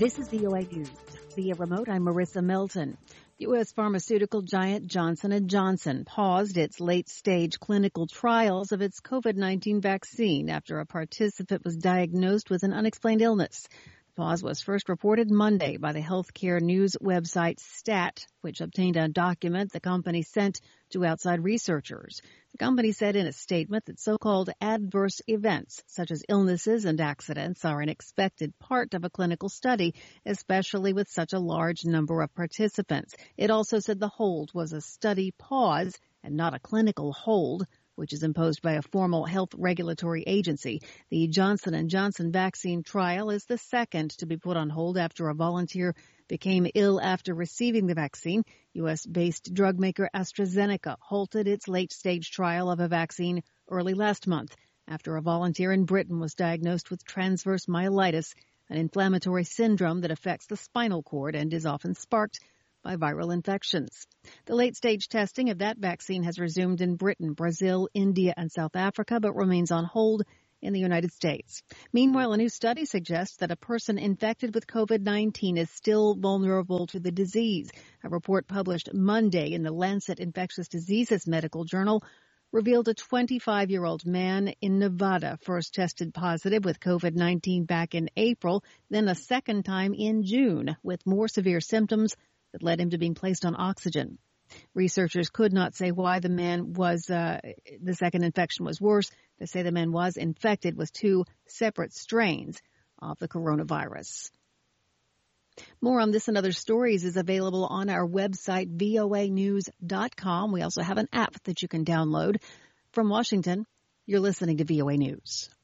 This is VOA News. Via remote, I'm Marissa Melton. U.S. pharmaceutical giant Johnson & Johnson paused its late-stage clinical trials of its COVID-19 vaccine after a participant was diagnosed with an unexplained illness. The pause was first reported Monday by the healthcare news website STAT, which obtained a document the company sent to outside researchers. The company said in a statement that so-called adverse events, such as illnesses and accidents, are an expected part of a clinical study, especially with such a large number of participants. It also said the hold was a study pause and not a clinical hold, which is imposed by a formal health regulatory agency. The Johnson & Johnson vaccine trial is the second to be put on hold after a volunteer became ill after receiving the vaccine. U.S.-based drug maker AstraZeneca halted its late-stage trial of a vaccine early last month after a volunteer in Britain was diagnosed with transverse myelitis, an inflammatory syndrome that affects the spinal cord and is often sparked by viral infections. The late-stage testing of that vaccine has resumed in Britain, Brazil, India, and South Africa, but remains on hold in the United States. Meanwhile, a new study suggests that a person infected with COVID-19 is still vulnerable to the disease. A report published Monday in the Lancet Infectious Diseases medical journal revealed a 25-year-old man in Nevada first tested positive with COVID-19 back in April, then a second time in June with more severe symptoms that led him to being placed on oxygen. Researchers could not say why the second infection was worse. They say the man was infected with two separate strains of the coronavirus. More on this and other stories is available on our website, voanews.com. We also have an app that you can download. From Washington, you're listening to VOA News.